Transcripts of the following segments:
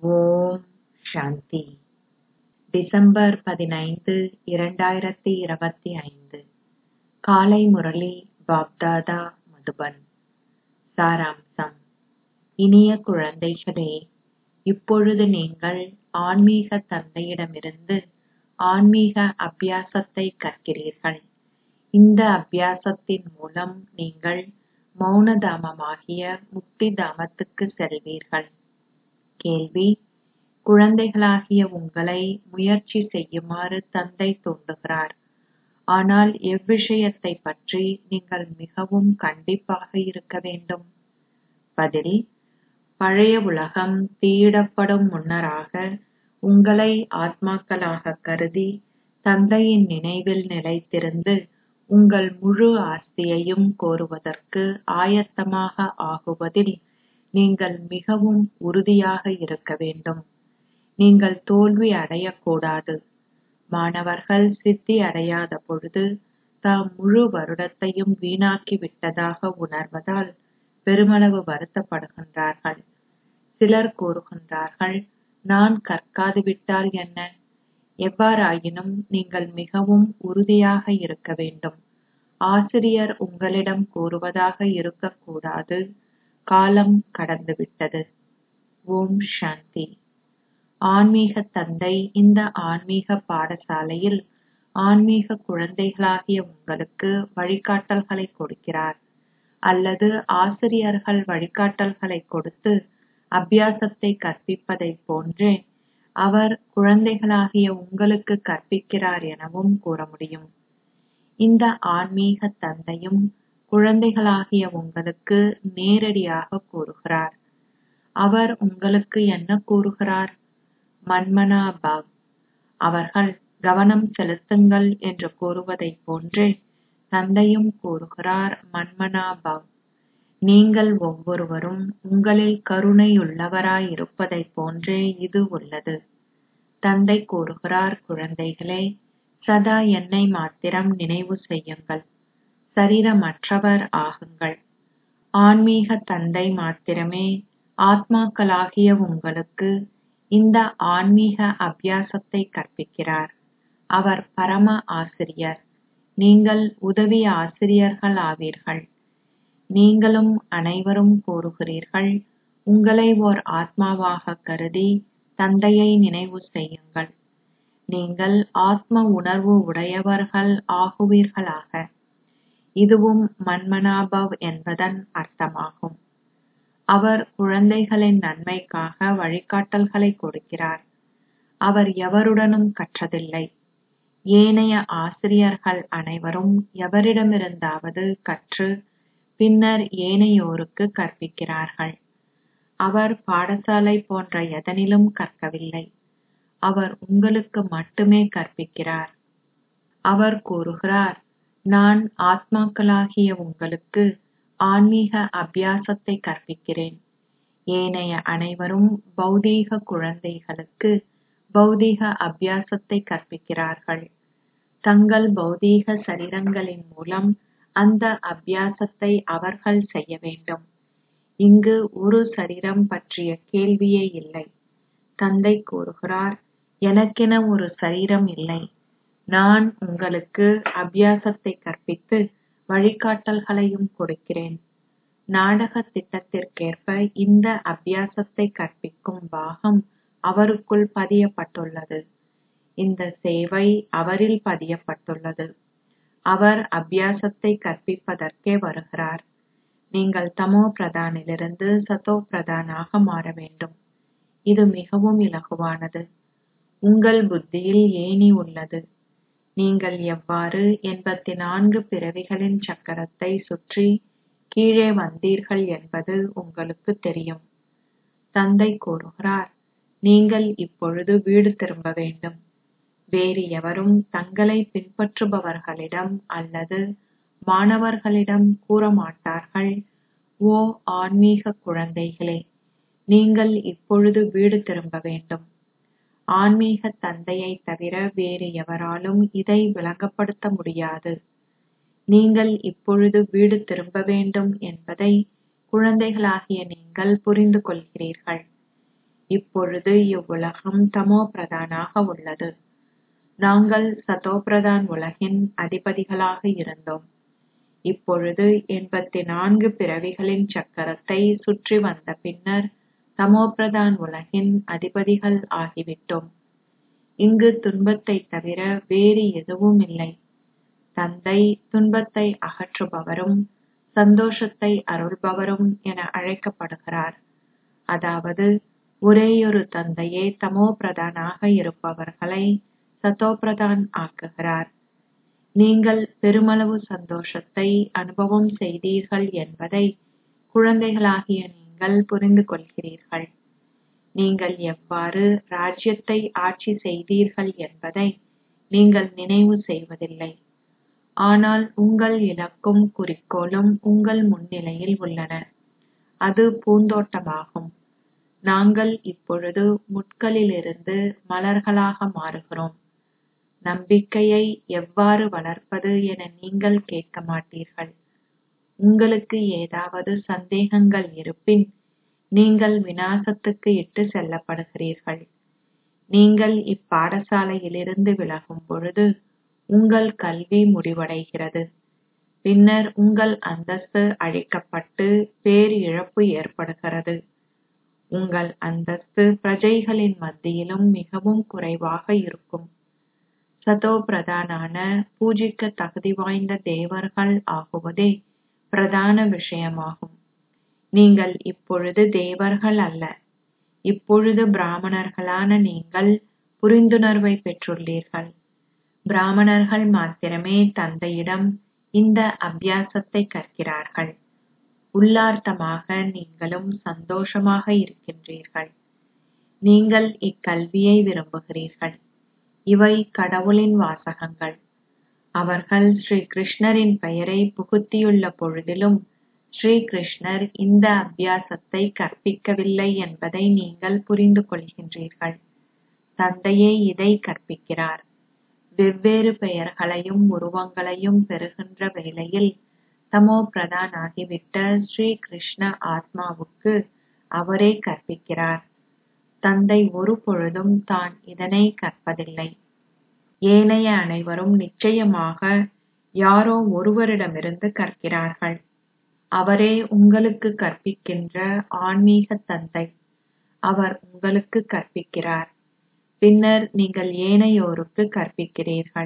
ஓம் சாந்தி. December 15, 2025. காலை முரளி பாப்தாதா மதுபன். சாராம்சம். இனிய குழந்தைகளே, இப்பொழுது நீங்கள் ஆன்மீக தந்தையிடமிருந்து ஆன்மீக அபியாசத்தை கற்கிறீர்கள். இந்த அபியாசத்தின் மூலம் நீங்கள் மௌன தாமமாகிய முக்தி தாமத்துக்கு செல்வீர்கள். கேள்வி: குழந்தைகளாகிய உங்களை முயற்சி செய்யுமாறு தந்தை தூண்டுகிறார். ஆனால் எவ்விஷயத்தை பற்றி நீங்கள் மிகவும் கண்டிப்பாக இருக்க வேண்டும்? பதில்: பழைய உலகம் தீயிடப்படும் முன்னராக உங்களை ஆத்மாக்களாக கருதி தந்தையின் நினைவில் நிலைத்திருந்து உங்கள் முழு ஆஸ்தியையும் கோருவதற்கு ஆயத்தமாக ஆகுவதில் நீங்கள் மிகவும் உறுதியாக இருக்க வேண்டும். நீங்கள் தோல்வி அடையக்கூடாது. மாணவர்கள் சித்தி அடையாத பொழுது தாம் முழு வருடத்தையும் வீணாக்கி விட்டதாக உணர்வதால் பெருமளவு வருத்தப்படுகின்றார்கள். சிலர் கூறுகின்றார்கள், நான் கற்காது விட்டால் என்ன? எவ்வாறாயினும் நீங்கள் மிகவும் உறுதியாக இருக்க வேண்டும். ஆசிரியர் உங்களிடம் கூறுவதாக இருக்கக்கூடாது, காலம் கடந்துவிட்டது. ஓம் சாந்தி. ஆன்மீக தந்தை இந்த ஆன்மீக பாடசாலையில் ஆன்மீக குழந்தைகளாகிய உங்களுக்கு வழிகாட்டல்களை கொடுக்கிறார். அல்லது ஆசிரியர்கள் வழிகாட்டல்களை கொடுத்து அபியாசத்தை கற்பிப்பதைப் போன்றே அவர் குழந்தைகளாகிய உங்களுக்கு கற்பிக்கிறார் எனவும் கூற முடியும். இந்த ஆன்மீக தந்தையும் குழந்தைகளாகிய உங்களுக்கு நேரடியாக கூறுகிறார். அவர் உங்களுக்கு என்ன கூறுகிறார்? மன்மனா பவ். அவர்கள் கவனம் செலுத்துங்கள் என்று கூறுவதைப் போன்றே தந்தையும் கூறுகிறார், மன்மனா பவ். நீங்கள் ஒவ்வொருவரும் உங்களில் கருணையுள்ளவராயிருப்பதைப் போன்றே இது உள்ளது. தந்தை கூறுகிறார், குழந்தைகளே, சதா என்னை மாத்திரம் நினைவு செய்யுங்கள். சரீரமற்றவர் ஆகுங்கள். ஆன்மீக தந்தை மாத்திரமே ஆத்மாக்களாகிய உங்களுக்கு இந்த ஆன்மீக அபியாசத்தை கற்பிக்கிறார். அவர் பரம ஆசிரியர். நீங்கள் உதவி ஆசிரியர்கள் ஆவீர்கள். நீங்களும் அனைவரும் கூறுகிறீர்கள், உங்களை ஓர் ஆத்மாவாக கருதி தந்தையை நினைவு செய்யுங்கள். நீங்கள் ஆத்ம உணர்வு உடையவர்கள் ஆகுவீர்களாக. இதுவும் மன்மனாபவ் என்பதன் அர்த்தமாகும். அவர் குழந்தைகளின் நன்மைக்காக வழிகாட்டல்களை கொடுக்கிறார். அவர் எவருடனும் கற்றதில்லை. ஏனைய ஆசிரியர்கள் அனைவரும் எவரிடமிருந்தாவது கற்று பின்னர் ஏனையோருக்கு கற்பிக்கிறார்கள். அவர் பாடசாலை போன்ற எதனிலும் கற்கவில்லை. அவர் உங்களுக்கு மட்டுமே கற்பிக்கிறார். அவர் கூறுகிறார், நான் ஆத்மாக்களாகிய உங்களுக்கு ஆன்மீக அபியாசத்தை கற்பிக்கிறேன். ஏனைய அனைவரும் பௌதீக குழந்தைகளுக்கு பௌதீக அபியாசத்தை கற்பிக்கிறார்கள். தங்கள் பௌதீக சரீரங்களின் மூலம் அந்த அபியாசத்தை அவர்கள் செய்ய வேண்டும். இங்கு ஒரு சரீரம் பற்றிய கேள்வியே இல்லை. தந்தை கூறுகிறார், எனக்கென ஒரு சரீரம் இல்லை. நான் உங்களுக்கு அபியாசத்தை கற்பித்து வழிகாட்டல்களையும் கொடுக்கிறேன். நாடக திட்டத்திற்கேற்ப இந்த அபியாசத்தை கற்பிக்கும் பாகம் அவருக்குள் பதியப்பட்டுள்ளது. இந்த சேவை அவரில் பதியப்பட்டுள்ளது. அவர் அபியாசத்தை கற்பிப்பதற்கே வருகிறார். நீங்கள் தமோ பிரதானிலிருந்து சதோ பிரதானாக மாற வேண்டும். இது மிகவும் இலகுவானது. உங்கள் புத்தியில் ஏணி உள்ளது. நீங்கள் எவ்வாறு 84 பிறவிகளின் சக்கரத்தை சுற்றி கீழே வந்தீர்கள் என்பது உங்களுக்கு தெரியும். தந்தை கூறுகிறார், நீங்கள் இப்பொழுது வீடு திரும்ப வேண்டும். வேறு எவரும் தங்களை பின்பற்றுபவர்களிடம் அல்லது மாணவர்களிடம் கூற மாட்டார்கள், ஓ ஆன்மீக குழந்தைகளே, நீங்கள் இப்பொழுது வீடு திரும்ப வேண்டும். ஆன்மீக தந்தையை தவிர வேறு எவராலும் இதை விளங்கப்படுத்த முடியாது. நீங்கள் இப்பொழுது வீடு திரும்ப வேண்டும் என்பதை குழந்தைகளாகிய நீங்கள் புரிந்து கொள்கிறீர்கள். இப்பொழுது இவ்வுலகம் தமோ பிரதானாக உள்ளது. நாங்கள் சதோபிரதான் உலகின் அதிபதிகளாக இருந்தோம். இப்பொழுது 84 பிறவிகளின் சக்கரத்தை சுற்றி வந்த பின்னர் தமோபிரதான் உலகின் அதிபதிகள் ஆகிவிட்டோம். இங்கு துன்பத்தை தவிர வேறு எதுவும் இல்லை. தந்தை துன்பத்தை அகற்றுபவரும் சந்தோஷத்தை அருள்பவரும் என அழைக்கப்படுகிறார். அதாவது ஒரேயொரு தந்தையே தமோ பிரதானாக இருப்பவர்களை சதோபிரதான் ஆக்குகிறார். நீங்கள் பெருமளவு சந்தோஷத்தை அனுபவம் செய்தீர்கள் என்பதை குழந்தைகளாகிய நீங்கள் புரிந்து கொள்கிறீர்கள். நீங்கள் எவ்வாறு ராஜ்யத்தை ஆட்சி செய்தீர்கள் என்பதை நீங்கள் நினைவு செய்வதில்லை. ஆனால் உங்கள் இலக்கும் குறிக்கோளும் உங்கள் முன்னிலையில் உள்ளன. அது பூந்தோட்டமாகும். நாங்கள் இப்பொழுது முட்களிலிருந்து மலர்களாக மாறுகிறோம். நம்பிக்கையை எவ்வாறு வளர்ப்பது என நீங்கள் கேட்க மாட்டீர்கள். உங்களுக்கு ஏதாவது சந்தேகங்கள் இருப்பின் நீங்கள் விநாசத்துக்கு இட்டு செல்லப்படுகிறீர்கள். நீங்கள் இப்பாடசாலையிலிருந்து விலகும் பொழுது உங்கள் கல்வி முடிவடைகிறது. பின்னர் உங்கள் அந்தஸ்து அழிக்கப்பட்டு பேர் இழப்பு ஏற்படுகிறது. உங்கள் அந்தஸ்து பிரஜைகளின் மத்தியிலும் மிகவும் குறைவாக இருக்கும். சதோ பிரதானான பூஜிக்க தகுதி வாய்ந்த தேவர்கள் ஆகுவதே பிரதான விஷயமாகும். நீங்கள் இப்பொழுது தேவர்கள் அல்ல. இப்பொழுது பிராமணர்களான நீங்கள் புரிந்துணர்வை பெற்றுள்ளீர்கள். பிராமணர்கள் மாத்திரமே தந்தையிடம் இந்த அபியாசத்தை கற்கிறார்கள். உள்ளார்த்தமாக நீங்களும் சந்தோஷமாக இருக்கின்றீர்கள். நீங்கள் இக்கல்வியை விரும்புகிறீர்கள். இவை கடவுளின் வாசகங்கள். அவர்கள் ஸ்ரீ கிருஷ்ணரின் பெயரை புகுத்தியுள்ள பொழுதிலும் ஸ்ரீ கிருஷ்ணர் இந்த அபியாசத்தை கற்பிக்கவில்லை என்பதை நீங்கள் புரிந்து கொள்கின்றீர்கள். தந்தையே இதை கற்பிக்கிறார். வெவ்வேறு பெயர்களையும் உருவங்களையும் பெறுகின்ற வேளையில் தமோ பிரதான் ஆகிவிட்ட ஸ்ரீ கிருஷ்ண ஆத்மாவுக்கு அவரே கற்பிக்கிறார். தந்தை ஒரு பொழுதும் தான் இதனை கற்பதில்லை. ஏனைய அனைவரும் நிச்சயமாக யாரோ ஒருவரிடமிருந்து கற்கிறார்கள். அவரே உங்களுக்கு கற்பிக்கின்ற ஆன்மீக தந்தை. அவர் உங்களுக்கு கற்பிக்கிறார். பின்னர் நீங்கள் ஏனையோருக்கு கற்பிக்கிறீர்கள்.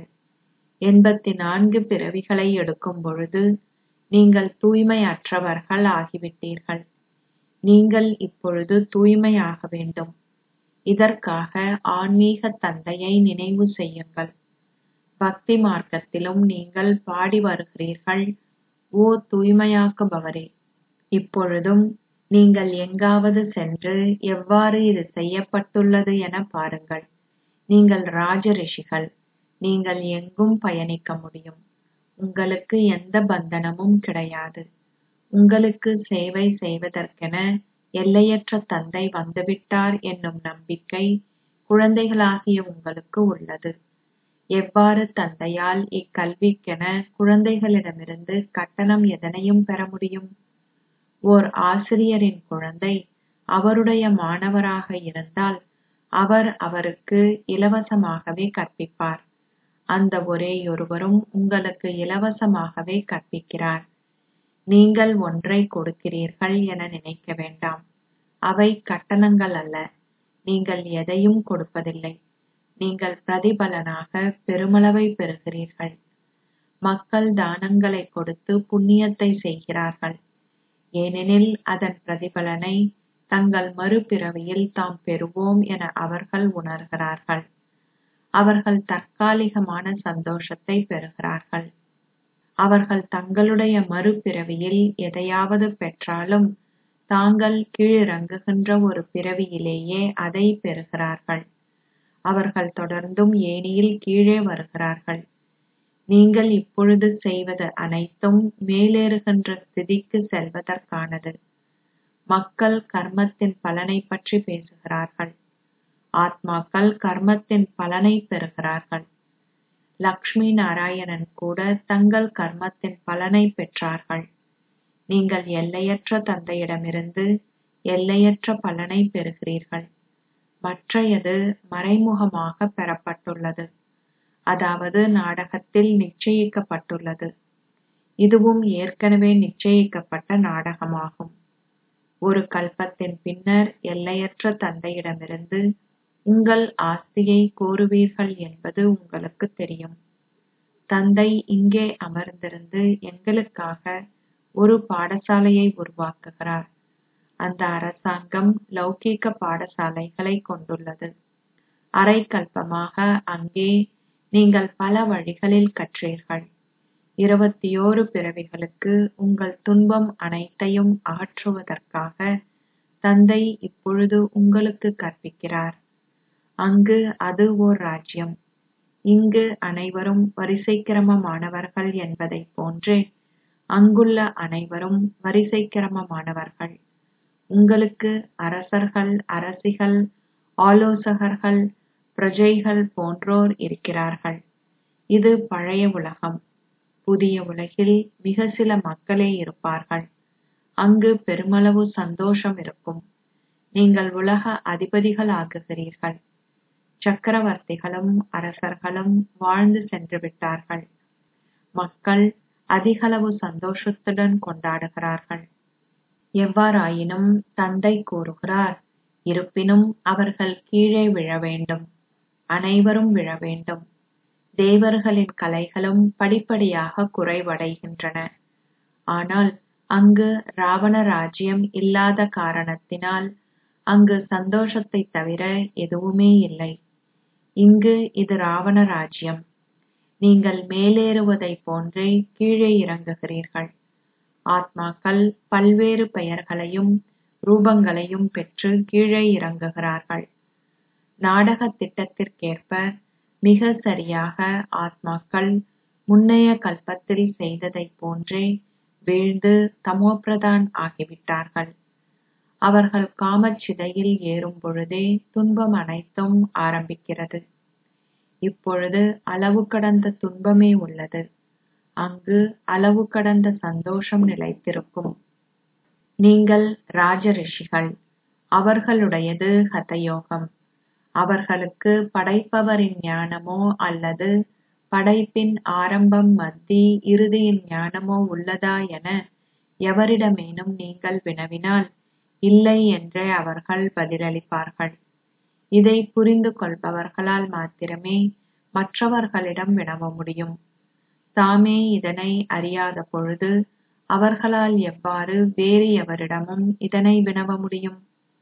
84 பிறவிகளை எடுக்கும் பொழுது நீங்கள் தூய்மையற்றவர்கள் ஆகிவிட்டீர்கள். நீங்கள் இப்பொழுது தூய்மையாக வேண்டும். இதற்காக ஆன்மீக தந்தையை நினைவு செய்யுங்கள். பக்தி மார்க்கத்திலும் நீங்கள் பாடி வருகிறீர்கள், ஓ தூய்மையாக்குபவரே. இப்பொழுதும் நீங்கள் எங்காவது சென்று எவ்வாறு இது செய்யப்பட்டுள்ளது என பாருங்கள். நீங்கள் ராஜ ரிஷிகள். நீங்கள் எங்கும் பயணிக்க முடியும். உங்களுக்கு எந்த பந்தனமும் கிடையாது. உங்களுக்கு சேவை செய்வதற்கென எல்லையற்ற தந்தை வந்துவிட்டார் என்னும் நம்பிக்கை குழந்தைகளாகிய உங்களுக்கு உள்ளது. எவ்வாறு தந்தையால் இக்கல்விக்கென குழந்தைகளிடமிருந்து கட்டணம் எதனையும் பெற முடியும்? ஓர் ஆசிரியரின் குழந்தை அவருடைய மாணவராக இருந்தால் அவர் அவருக்கு இலவசமாகவே கற்பிப்பார். அந்த ஒரேயொருவரும் உங்களுக்கு இலவசமாகவே கற்பிக்கிறார். நீங்கள் ஒன்றை கொடுக்கிறீர்கள் என நினைக்க வேண்டாம். அவை கட்டணங்கள் அல்ல. நீங்கள் எதையும் கொடுப்பதில்லை. நீங்கள் பிரதிபலனாக பெருமளவை பெறுகிறீர்கள். மக்கள் தானங்களை கொடுத்து புண்ணியத்தை செய்கிறார்கள். ஏனெனில் அதன் பிரதிபலனை தங்கள் மறுபிறவியில் தாம் பெறுவோம் என அவர்கள் உணர்கிறார்கள். அவர்கள் தற்காலிகமான சந்தோஷத்தை பெறுகிறார்கள். அவர்கள் தங்களுடைய மறுபிறவியில் எதையாவது பெற்றாலும் தாங்கள் கீழிறங்குகின்ற ஒரு பிறவியிலேயே அதை பெறுகிறார்கள். அவர்கள் தொடர்ந்தும் ஏணியில் கீழே வருகிறார்கள். நீங்கள் இப்பொழுது செய்வது அனைத்தும் மேலேறுகின்ற ஸ்திதிக்கு செல்வதற்கானது. மக்கள் கர்மத்தின் பலனை பற்றி பேசுகிறார்கள். ஆத்மாக்கள் கர்மத்தின் பலனை பெறுகிறார்கள். லக்ஷ்மி நாராயணன் கூட தங்கள் கர்மத்தின் பலனை பெற்றார்கள். நீங்கள் எல்லையற்ற தந்தையிடமிருந்து எல்லையற்ற பலனை பெறுகிறீர்கள். மற்றையது மறைமுகமாக பெறப்பட்டுள்ளது, அதாவது நாடகத்தில் நிச்சயிக்கப்பட்டுள்ளது. இதுவும் ஏற்கனவே நிச்சயிக்கப்பட்ட நாடகமாகும். ஒரு கல்பத்தின் பின்னர் எல்லையற்ற தந்தையிடமிருந்து உங்கள் ஆஸ்தியை கோருவீர்கள் என்பது உங்களுக்கு தெரியும். தந்தை இங்கே அமர்ந்திருந்து எங்களுக்காக ஒரு பாடசாலையை உருவாக்குகிறார். அந்த அரசாங்கம் லௌகீக பாடசாலைகளை கொண்டுள்ளது. அரை கல்பமாக அங்கே நீங்கள் பல வழிகளில் கற்றீர்கள். 21 பிறவிகளுக்கு உங்கள் துன்பம் அனைத்தையும் அகற்றுவதற்காக தந்தை இப்பொழுது உங்களுக்கு கற்பிக்கிறார். அங்கு அது ஓர் ராஜ்யம். இங்கு அனைவரும் வரிசைக்கிரமமானவர்கள் என்பதைப் போன்றே அங்குள்ள அனைவரும் வரிசைக்கிரமமானவர்கள். உங்களுக்கு அரசர்கள், அரசிகள், ஆலோசகர்கள், பிரஜைகள் போன்றோர் இருக்கிறார்கள். இது பழைய உலகம். புதிய உலகில் மிக சில மக்களே இருப்பார்கள். அங்கு பெருமளவு சந்தோஷம் இருக்கும். நீங்கள் உலக அதிபதிகள் ஆகுகிறீர்கள். சக்கரவர்த்திகளும் அரசர்களும் வாழ்ந்து சென்று விட்டார்கள். மக்கள் அதிகளவு சந்தோஷத்துடன் கொண்டாடுகிறார்கள். எவ்வாறாயினும் தந்தை கூறுகிறார், இருப்பினும் அவர்கள் கீழே விழ வேண்டும். அனைவரும் விழ வேண்டும். தேவர்களின் கலைகளும் படிப்படியாக குறைவடைகின்றன. ஆனால் அங்கு ராவண ராஜ்யம் இல்லாத காரணத்தினால் அங்கு சந்தோஷத்தை தவிர எதுவுமே இல்லை. இங்கு இது ராவண ராஜ்யம். நீங்கள் மேலேறுவதைப் போன்றே கீழே இறங்குகிறீர்கள். ஆத்மாக்கள் பல்வேறு பெயர்களையும் ரூபங்களையும் பெற்று கீழே இறங்குகிறார்கள். நாடக திட்டத்திற்கேற்ப மிக சரியாக ஆத்மாக்கள் முன்னைய கல்பத்தில் செய்ததைப் போன்றே வீழ்ந்து தமோபிரதான் ஆகிவிட்டார்கள். அவர்கள் காமச்சிதையில் ஏறும் பொழுதே துன்பம் அனைத்தும் ஆரம்பிக்கிறது. இப்பொழுது அளவு கடந்த துன்பமே உள்ளது. அங்கு அளவு கடந்த சந்தோஷம் நிலைத்திருக்கும். நீங்கள் ராஜ ரிஷிகள். அவர்களுடையது ஹதயோகம். அவர்களுக்கு படைப்பவரின் ஞானமோ அல்லது படைப்பின் ஆரம்பம், மத்தி, இறுதியின் ஞானமோ உள்ளதா என எவரிடமேனும் நீங்கள் வினவினால் இல்லை என்றே அவர்கள் பதிலளிப்பார்கள். இதை புரிந்து கொள்பவர்களால் மாத்திரமே மற்றவர்களிடம் வினவ முடியும். தாமே இதனை அறியாத பொழுது அவர்களால் எவ்வாறு வேறு எவரிடமும் இதனை வினவ முடியும்?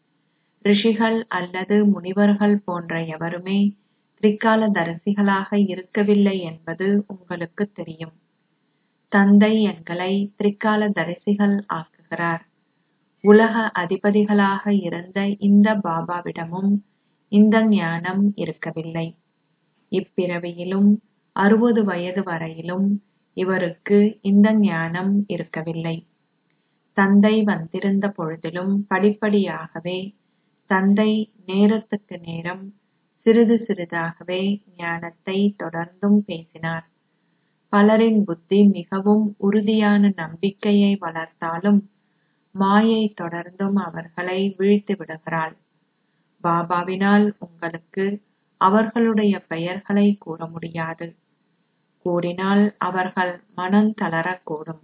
ரிஷிகள் அல்லது முனிவர்கள் போன்ற எவருமே திரிகாலதரிசிகளாக இருக்கவில்லை என்பது உங்களுக்கு தெரியும். தந்தை எங்களை திரிகாலதரிசிகள் ஆக்குகிறார். உலக அதிபதிகளாக இருந்த இந்த பாபாவிடமும் இந்த ஞானம் இருக்கவில்லை. இப்பிறவியிலும் 60 வயது வரையிலும் இவருக்கு இந்த ஞானம் இருக்கவில்லை. தந்தை வந்திருந்த பொழுதிலும் படிப்படியாகவே தந்தை நேரத்துக்கு நேரம் சிறிது சிறிதாகவே ஞானத்தை தொடர்ந்தும் பேசினார். பலரின் புத்தி மிகவும் உறுதியான நம்பிக்கையை வளர்த்தாலும் மாயை தொடர்ந்தும் அவர்களை வீழ்த்தி விடுகிறாள். பாபாவினால் உங்களுக்கு அவர்களுடைய பெயர்களை கூற முடியாது. கூறினால் அவர்கள் மனம் தளரக்கூடும்.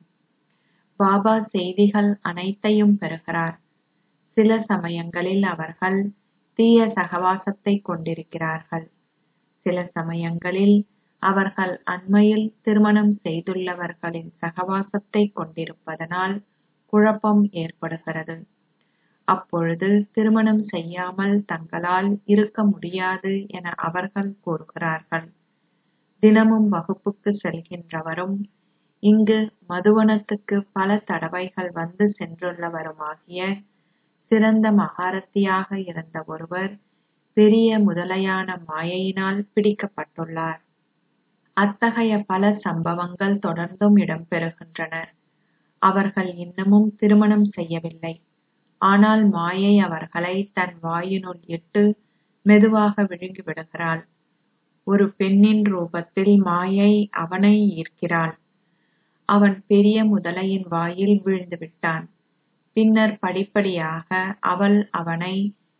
பாபா செய்திகள் அனைத்தையும் பெறுகிறார். சில சமயங்களில் அவர்கள் தீய சகவாசத்தை கொண்டிருக்கிறார்கள். சில சமயங்களில் அவர்கள் அண்மையில் திருமணம் செய்துள்ளவர்களின் சகவாசத்தை கொண்டிருப்பதனால் குழப்பம் ஏற்படுகிறது. அப்பொழுது திருமணம் செய்யாமல் தங்களால் இருக்க முடியாது என அவர்கள் கூறுகிறார்கள். தினமும் வகுப்புக்கு செல்கின்றவரும் இங்கு மதுவனத்துக்கு பல தடவைகள் வந்து சென்றுள்ளவருமாகிய சிறந்த மகாரத்தியாக இருந்த ஒருவர் பெரிய முதலையான மாயையினால் பிடிக்கப்பட்டுள்ளார். அத்தகைய பல சம்பவங்கள் தொடர்ந்தும் இடம்பெறுகின்றன. அவர்கள் இன்னமும் திருமணம் செய்யவில்லை. ஆனால் மாயை அவர்களை தன் வாயினுள் இட்டு மெதுவாக விழுங்கிவிடுகிறாள். ஒரு பெண்ணின் ரூபத்தில் மாயை அவனை ஈர்க்கிறாள். அவன் பெரிய முதலையின் வாயில் வீழ்ந்து விட்டான். பின்னர் படிப்படியாக அவள் அவனை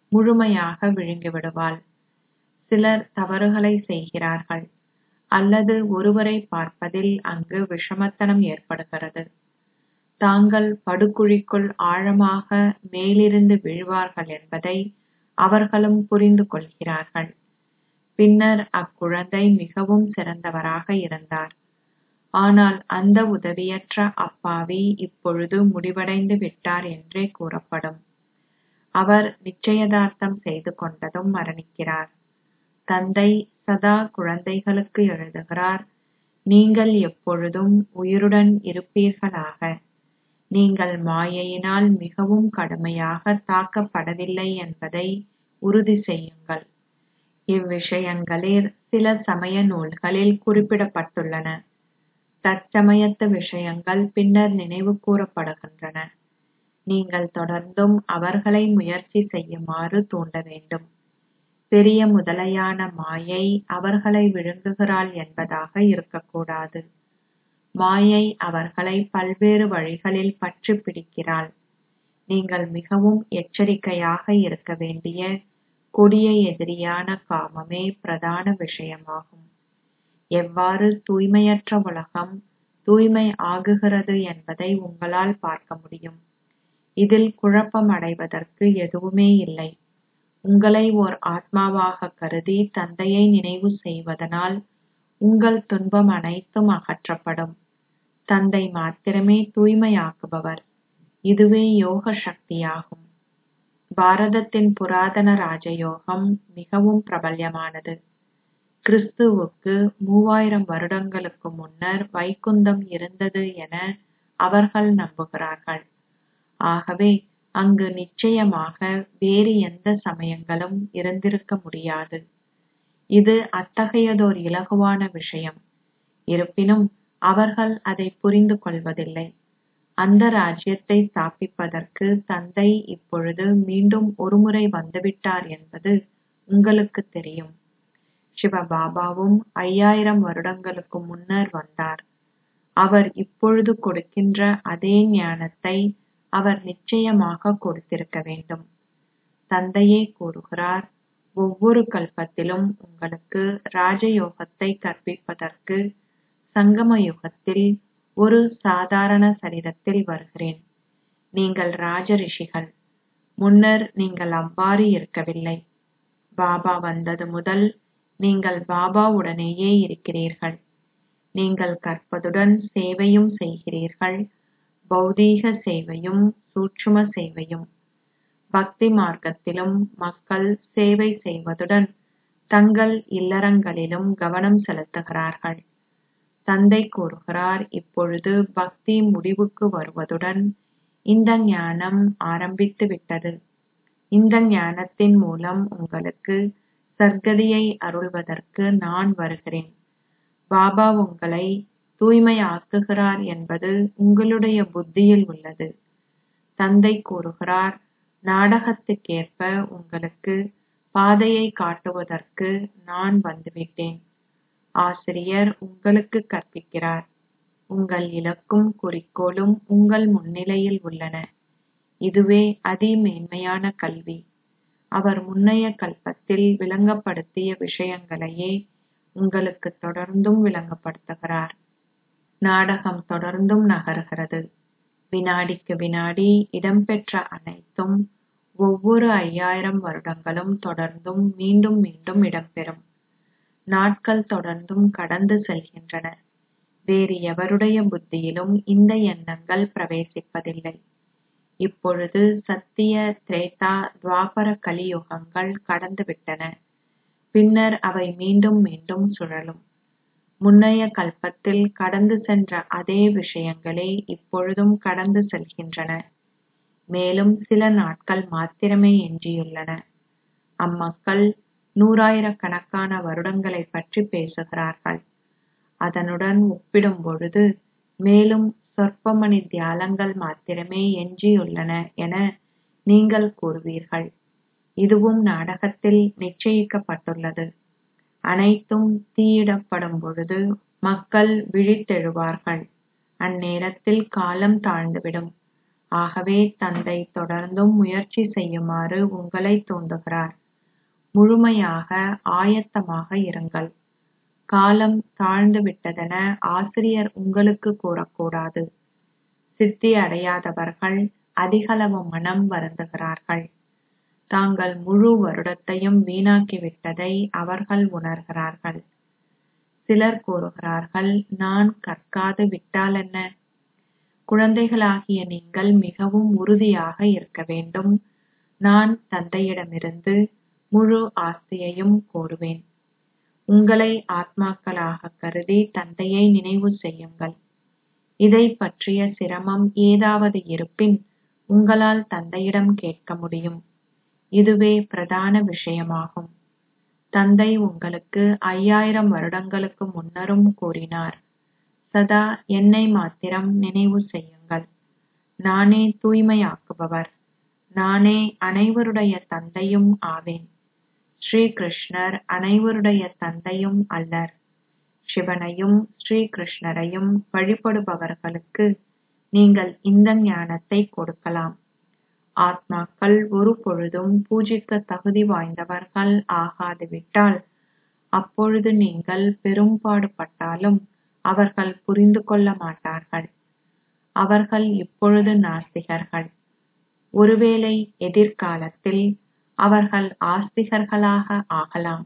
முழுமையாக விழுங்கிவிடுவாள். சிலர் தவறுகளை செய்கிறார்கள் அல்லது ஒருவரை பார்ப்பதில் அங்கு விஷமத்தனம் ஏற்படுகிறது. தாங்கள் படுகுழிக்குள் ஆழமாக மேலிருந்து வீழ்வார்கள் என்பதை அவர்களும் புரிந்து கொள்கிறார்கள். பின்னர் அக்குழந்தை மிகவும் சிறந்தவராக இருந்தார். ஆனால் அந்த உதவியற்ற அப்பாவி இப்பொழுது முடிவடைந்து விட்டார் என்றே கூறப்படும். அவர் நிச்சயதார்த்தம் செய்து கொண்டதும் மரணிக்கிறார். தந்தை சதா குழந்தைகளுக்கு எழுதுகிறார், நீங்கள் எப்பொழுதும் உயிருடன் இருப்பீர்களாக. நீங்கள் மாயையினால் மிகவும் கடுமையாக தாக்கப்படவில்லை என்பதை உறுதி செய்யுங்கள். இவ்விஷயங்களில் சில சமய நூல்களில் குறிப்பிடப்பட்டுள்ளன. தற்சமயத்து விஷயங்கள் பின்னர் நினைவு கூறப்படுகின்றன. நீங்கள் தொடர்ந்தும் அவர்களை முயற்சி செய்யுமாறு தூண்ட வேண்டும். பெரிய முதலையான மாயை அவர்களை விழுங்குகிறாள் என்பதாக இருக்கக்கூடாது. மாயை அவர்களை பல்வேறு வழிகளில் பற்றி பிடிக்கிறாள். நீங்கள் மிகவும் எச்சரிக்கையாக இருக்க வேண்டிய கொடிய எதிரியான காமமே பிரதான விஷயமாகும். எவ்வாறு தூய்மையற்ற உலகம் தூய்மை ஆகுகிறது என்பதை உங்களால் பார்க்க முடியும். இதில் குழப்பம் அடைவதற்கு எதுவுமே இல்லை. உங்களை ஓர் ஆத்மாவாக கருதி தந்தையை நினைவு செய்வதனால் உங்கள் துன்பம் அனைத்தும் அகற்றப்படும். தந்தை மாத்திரமே தூய்மையாக்குபவர். இதுவே யோக சக்தியாகும். பாரதத்தின் புராதன ராஜயோகம் மிகவும் பிரபல்யமானது. கிறிஸ்துவுக்கு 3000 வருடங்களுக்கு முன்னர் வைகுந்தம் இருந்தது என அவர்கள் நம்புகிறார்கள். ஆகவே அங்கு நிச்சயமாக வேறு எந்த சமயங்களும் இருந்திருக்க முடியாது. இது அத்தகையதோர் இலகுவான விஷயம். இருப்பினும் அவர்கள் அதை புரிந்து கொள்வதில்லை. அந்த ராஜ்யத்தை ஸ்தாபிப்பதற்கு தந்தை இப்பொழுது மீண்டும் ஒருமுறை வந்துவிட்டார் என்பது உங்களுக்கு தெரியும். சிவபாபாவும் 5000 வருடங்களுக்கு முன்னர் வந்தார். அவர் இப்பொழுது கொடுக்கின்ற அதே ஞானத்தை அவர் நிச்சயமாக கொடுத்திருக்க வேண்டும். தந்தையே கூறுகிறார், ஒவ்வொரு கல்பத்திலும் உங்களுக்கு ராஜயோகத்தை கற்பிப்பதற்கு சங்கம யுகத்தில் ஒரு சாதாரண சரீரத்தில் வருகிறேன். நீங்கள் ராஜ ரிஷிகள். முன்னர் நீங்கள் அவ்வாறு இருக்கவில்லை. பாபா வந்தது முதல் நீங்கள் பாபாவுடனேயே இருக்கிறீர்கள். நீங்கள் கற்பதுடன் சேவையும் செய்கிறீர்கள். பௌதீக சேவையும் சூட்சும சேவையும். பக்தி மார்க்கத்திலும் மக்கள் சேவை செய்வதுடன் தங்கள் இல்லறங்களிலும் கவனம் செலுத்துகிறார்கள். தந்தை கூறுகிறார், இப்பொழுது பக்தி முடிவுக்கு வருவதுடன் இந்த ஞானம் ஆரம்பித்து விட்டது. இந்த ஞானத்தின் மூலம் உங்களுக்கு சர்க்கதியை அருள்வதற்கு நான் வருகிறேன். பாபா உங்களை தூய்மையாக்குகிறார் என்பது உங்களுடைய புத்தியில் உள்ளது. தந்தை கூறுகிறார், நாடகத்துக்கேற்ப உங்களுக்கு பாதையை காட்டுவதற்கு நான் வந்துவிட்டேன். ஆசிரியர் உங்களுக்கு கற்பிக்கிறார். உங்கள் இலக்கும் குறிக்கோளும் உங்கள் முன்னிலையில் உள்ளன. இதுவே அதிமேன்மையான கல்வி. அவர் முன்னைய கல்பத்தில் விளங்கப்படுத்திய விஷயங்களையே உங்களுக்கு தொடர்ந்தும் விளங்கப்படுத்துகிறார். நாடகம் தொடர்ந்தும் நகர்கிறது. வினாடிக்கு வினாடி இடம்பெற்ற அனைத்தும் ஒவ்வொரு 5000 வருடங்களும் தொடர்ந்தும் மீண்டும் மீண்டும் இடம்பெறும். நாட்கள் தொடர்ந்தும் கடந்து செல்கின்றன. வேறு எவருடைய புத்தியிலும் இந்த எண்ணங்கள் பிரவேசிப்பதில்லை. இப்பொழுது சத்திய, திரேதா, துவாபர கலியுகங்கள் கடந்துவிட்டன. பின்னர் அவை மீண்டும் மீண்டும் சுழலும். முன்னைய கல்பத்தில் கடந்து சென்ற அதே விஷயங்களே இப்பொழுதும் கடந்து செல்கின்றன. மேலும் சில நாட்கள் மாத்திரமே எஞ்சியுள்ளன. அம்மக்கள் 100,000 வருடங்களைப் பற்றி பேசுகிறார்கள். அதனுடன் ஒப்பிடும் பொழுது மேலும் சொற்ப மணி தியாலங்கள் மாத்திரமே எஞ்சியுள்ளன என நீங்கள் கூறுவீர்கள். இதுவும் நாடகத்தில் நிச்சயிக்கப்பட்டுள்ளது. அனைத்தும் தீயிடப்படும் பொழுது மக்கள் விழித்தெழுவார்கள். அந்நேரத்தில் காலம் தாழ்ந்துவிடும். ஆகவே தந்தை தொடர்ந்தும் முயற்சி செய்யுமாறு உங்களை தூண்டுகிறார். முழுமையாக ஆயத்தமாக இருங்கள். காலம் தாழ்ந்து விட்டதென ஆசிரியர் உங்களுக்கு கூறக்கூடாது. சித்தி அடையாதவர்கள் அதிகளவு மனம் வருந்துகிறார்கள். தாங்கள் முழு வருடத்தையும் வீணாக்கிவிட்டதை அவர்கள் உணர்கிறார்கள். சிலர் கூறுகிறார்கள், நான் கற்காது விட்டாலென்ன? குழந்தைகளாகிய நீங்கள் மிகவும் உறுதியாக இருக்க வேண்டும். நான் தந்தையிடமிருந்து முழு ஆஸ்தியையும் கோருவேன். உங்களை ஆத்மாக்களாக கருதி தந்தையை நினைவு செய்யுங்கள். இதை பற்றிய சிரமம் ஏதாவது இருப்பின் உங்களால் தந்தையிடம் கேட்க முடியும். இதுவே பிரதான விஷயமாகும். தந்தை உங்களுக்கு 5000 வருடங்களுக்கு முன்னரும் கூறினார், சதா என்னை மாத்திரம் நினைவு செய்யுங்கள். நானே தூய்மையாக்குபவர். நானே அனைவருடைய தந்தையும் ஆவேன். ஸ்ரீ கிருஷ்ணர் அனைவருடைய தந்தையும் அல்லர். சிவனையும் ஸ்ரீ கிருஷ்ணரையும் வழிபடுபவர்களுக்கு நீங்கள் இந்த ஞானத்தை கொடுக்கலாம். ஆத்மாக்கள் ஒரு பொழுதும் பூஜிக்க தகுதி வாய்ந்தவர்கள் ஆகாது விட்டால் அப்பொழுது நீங்கள் பெரும்பாடுபட்டாலும் அவர்கள் புரிந்து கொள்ள மாட்டார்கள். அவர்கள் இப்பொழுது நாஸ்திகர்கள். ஒருவேளை எதிர்காலத்தில் அவர்கள் ஆஸ்திகர்களாக ஆகலாம்.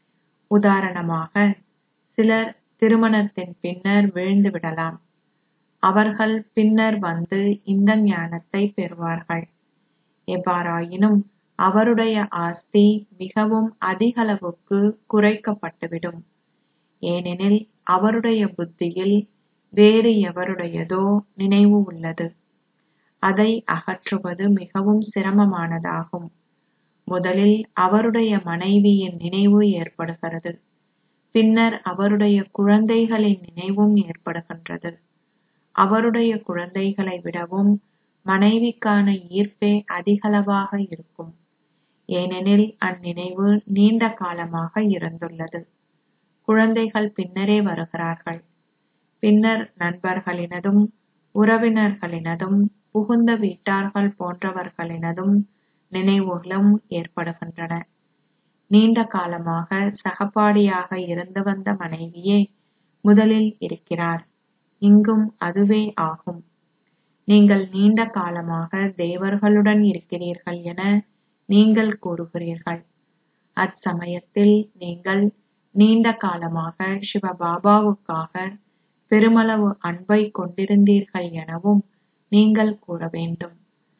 உதாரணமாக, சிலர் திருமணத்தின் பின்னர் விழுந்து விடலாம். அவர்கள் பின்னர் வந்து இந்த ஞானத்தை பெறுவார்கள். எவ்வாறாயினும் அவருடைய ஆஸ்தி மிகவும் அதிகளவுக்கு குறைக்கப்பட்டுவிடும். ஏனெனில் அவருடைய புத்தியில் வேறு எவருடையதோ நினைவு உள்ளது. அதை அகற்றுவது மிகவும் சிரமமானதாகும். முதலில் அவருடைய மனைவியின் நினைவு ஏற்படுகிறது. பின்னர் அவருடைய குழந்தைகளின் நினைவும் ஏற்படுகின்றது. அவருடைய குழந்தைகளை விடவும் மனைவிக்கான ஈர்ப்பே அதிகளவாக இருக்கும். ஏனெனில் அந்நினைவு நீண்ட காலமாக இருந்துள்ளது. குழந்தைகள் பின்னரே வருகிறார்கள். பின்னர் நண்பர்களினதும் உறவினர்களினதும் புகுந்த வீட்டார்கள் போன்றவர்களினதும் நினைவுகளும் ஏற்படுகின்றன. நீண்ட காலமாக சகபாடியாக இருந்து வந்த மனைவியே முதலில் இருக்கிறார். இங்கும் அதுவே ஆகும். நீங்கள் நீண்ட காலமாக தேவர்களுடன் இருக்கிறீர்கள் என நீங்கள் கூறுகிறீர்கள். அச்சமயத்தில் நீங்கள் நீண்ட காலமாக சிவபாபாவுக்காக பெருமளவு அன்பை கொண்டிருந்தீர்கள் எனவும் நீங்கள் கூற வேண்டும்.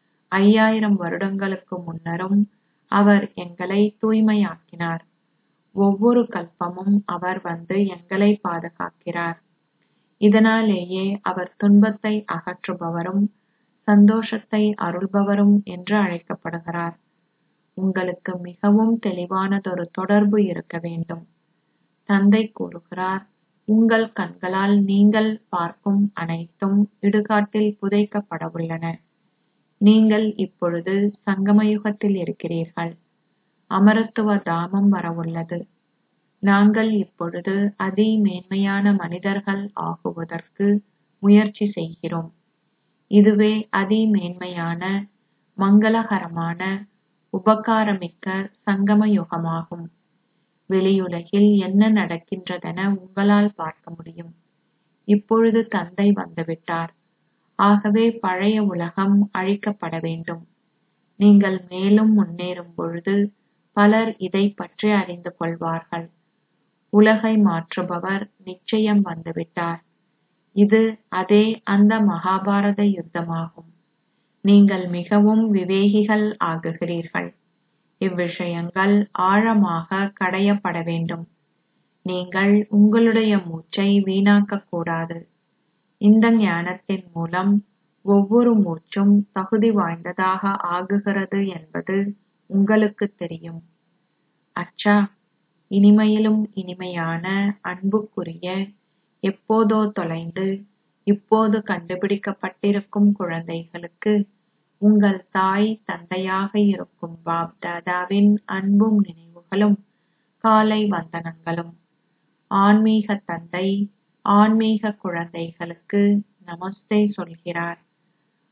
5000 வருடங்களுக்கு முன்னரும் அவர் எங்களை தூய்மையாக்கினார். ஒவ்வொரு கல்பமும் அவர் வந்து எங்களை பாதுகாக்கிறார். இதனாலேயே அவர் துன்பத்தை அகற்றுபவரும் சந்தோஷத்தை அருள்பவரும் என்று அழைக்கப்படுகிறார். உங்களுக்கு மிகவும் தெளிவானதொரு தொடர்பு இருக்க வேண்டும். தந்தை கூறுகிறார், உங்கள் கண்களால் நீங்கள் பார்க்கும் அனைத்தும் இடுகாட்டில் புதைக்கப்படவுள்ளன. நீங்கள் இப்பொழுது சங்கமயுகத்தில் இருக்கிறீர்கள். அமரத்துவ தாமம் வரவுள்ளது. நாங்கள் இப்பொழுது மேன்மையான மனிதர்கள் ஆகுவதற்கு முயற்சி செய்கிறோம். இதுவே மேன்மையான மங்களகரமான உபகாரமிக்க சங்கம யுகமாகும். வெளியுலகில் என்ன நடக்கின்றதென உங்களால் பார்க்க முடியும். இப்பொழுது தந்தை வந்துவிட்டார். ஆகவே பழைய உலகம் அழிக்கப்பட வேண்டும். நீங்கள் மேலும் முன்னேறும் பொழுது பலர் இதை பற்றி அறிந்து கொள்வார்கள். உலகை மாற்றுபவர் நிச்சயம் வந்துவிட்டார். இது அந்த மகாபாரத யுத்தமாகும். நீங்கள் மிகவும் விவேகிகள் ஆகுகிறீர்கள். இவ்விஷயங்கள் ஆழமாக கடையப்பட வேண்டும். நீங்கள் உங்களுடைய மூச்சை வீணாக்கக் கூடாது. இந்த ஞானத்தின் மூலம் ஒவ்வொரு மூச்சும் தகுதி வாய்ந்ததாக ஆகுகிறது என்பது உங்களுக்கு தெரியும். அச்சா, இனிமையிலும் இனிமையான அன்புக்குரிய, எப்போதோ தொலைந்து இப்போது கண்டுபிடிக்கப்பட்டிருக்கும் குழந்தைகளுக்கு உங்கள் தாய் தந்தையாக இருக்கும் பாப் தாதாவின் அன்பும் நினைவுகளும் காலை வந்தனங்களும். ஆன்மீக தந்தை ஆன்மீக குழந்தைகளுக்கு நமஸ்தே சொல்கிறார்.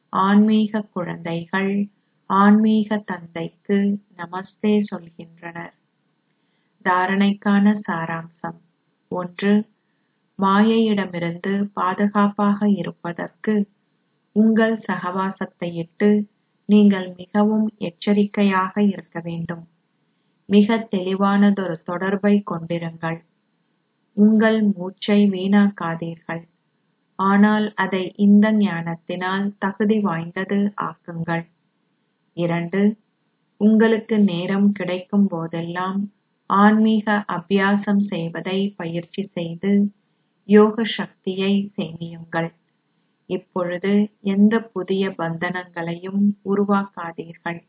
ஆன்மீக குழந்தைகள் ஆன்மீக தந்தைக்கு நமஸ்தே சொல்கின்றனர். தாரணைக்கான சாராம்சம். 1. மாயையிடமிருந்து பாதுகாப்பாக இருப்பதற்கு உங்கள் சகவாசத்தையிட்டு நீங்கள் மிகவும் எச்சரிக்கையாக இருக்க வேண்டும். மிக தெளிவானதொரு தொடர்பை கொண்டிருங்கள். உங்கள் மூச்சை வீணாக்காதீர்கள். ஆனால் அதை இந்த ஞானத்தினால் தகுதி வாய்ந்தது ஆக்குங்கள். 2. உங்களுக்கு நேரம் கிடைக்கும் போதெல்லாம் ஆன்மீக அபியாசம் செய்வதை பயிற்சி செய்து யோக சக்தியை சேமியுங்கள். இப்பொழுது எந்த புதிய பந்தனங்களையும் உருவாக்காதீர்கள்.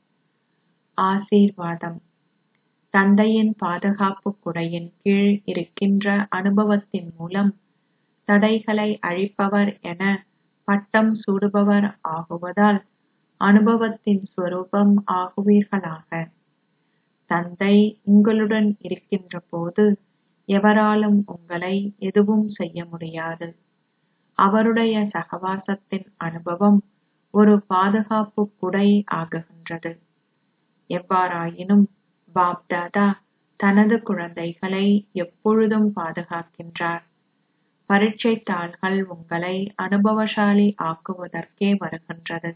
ஆசீர்வாதம். தந்தையின் பாதுகாப்பு குடையின் கீழ் இருக்கின்ற அனுபவத்தின் மூலம் தடைகளை அழிப்பவர் என பட்டம் சூடுபவர் ஆகுவதால் அனுபவத்தின் ஸ்வரூபம் ஆகுவீர்களாக. தந்தை உங்களுடன் இருக்கின்ற போது எவராலும் உங்களை எதுவும் செய்ய முடியாது. அவருடைய சகவாசத்தின் அனுபவம் ஒரு பாதுகாப்பு குடை ஆகுகின்றது. எவ்வாறாயினும் பாப்தாதா தனது குழந்தைகளை எப்பொழுதும் பாதுகாக்கின்றார். பரீட்சை தாள்கள் உங்களை அனுபவசாலி ஆக்குவதற்கே வருகின்றது.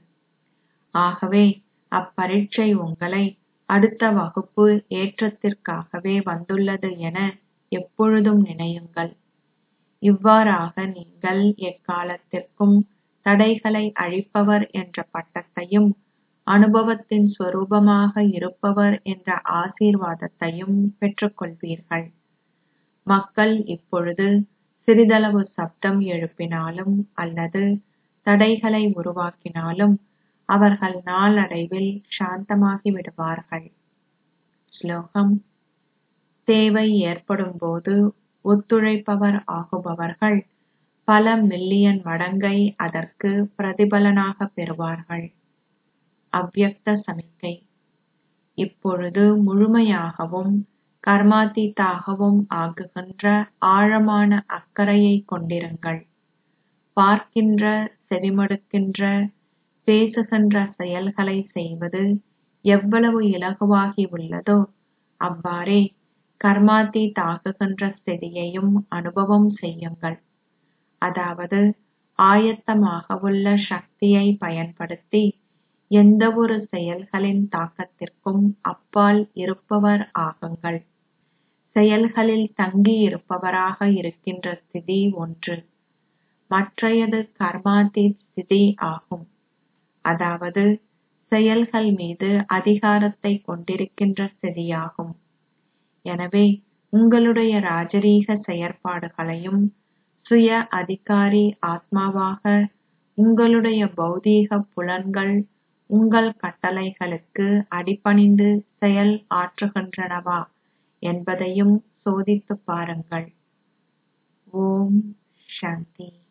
ஆகவே அப்பரீட்சை உங்களை அடுத்த வகுப்பு ஏற்றத்திற்காகவே வந்துள்ளது என எப்பொழுதும் நினையுங்கள். இவ்வாறாக நீங்கள் எக்காலத்திற்கும் தடைகளை அழிப்பவர் என்ற பட்டத்தையும் அனுபவத்தின் ஸ்வரூபமாக இருப்பவர் என்ற ஆசீர்வாதத்தையும் பெற்றுக்கொள்வீர்கள். மக்கள் இப்பொழுது சிறிதளவு சப்தம் எழுப்பினாலும் அல்லது தடைகளை உருவாக்கினாலும் அவர்கள் நாளடைவில் சாந்தமாகி விடுவார்கள். ஸ்லோகம். தேவை ஏற்படும்போது ஒத்துழைப்பவர் ஆகுபவர்கள் பல மில்லியன் மடங்கை அதற்கு பிரதிபலனாக பெறுவார்கள். அவ்யக்த சமிக்கை. இப்பொழுது முழுமையாகவும் கர்மாதீதாகவும் ஆகுகின்ற ஆழமான அக்கறையை கொண்டிருங்கள். பார்க்கின்ற, செவிமடுக்கின்ற, பேசுகின்ற செயல்களை செய்வது எவ்வளவு இலகுவாகி உள்ளதோ அவ்வாறே கர்மாதீதாகுகின்ற ஸ்திதியையும் அனுபவம் செய்யுங்கள். அதாவது ஆயத்தமாகவுள்ள சக்தியை பயன்படுத்தி எந்தவொரு செயல்களின் தாக்கத்திற்கும் அப்பால் இருப்பவர் ஆகுங்கள். செயல்களில் தங்கியிருப்பவராக இருக்கின்ற ஸ்திதி ஒன்று. மற்றையது கர்மாதீத் ஸ்திதி ஆகும். அதாவது செயல்கள் மீது அதிகாரத்தை கொண்டிருக்கின்ற ஸ்திதியாகும். எனவே உங்களுடைய ராஜரீக செயற்பாடுகளையும் சுய அதிகாரி ஆத்மாவாக உங்களுடைய பௌதீக புலன்கள் உங்கள் கட்டளைகளுக்கு அடிபணிந்து செயல் ஆற்றுகின்றனவா என்பதையும் சோதித்துப் பாருங்கள். ஓம் சாந்தி.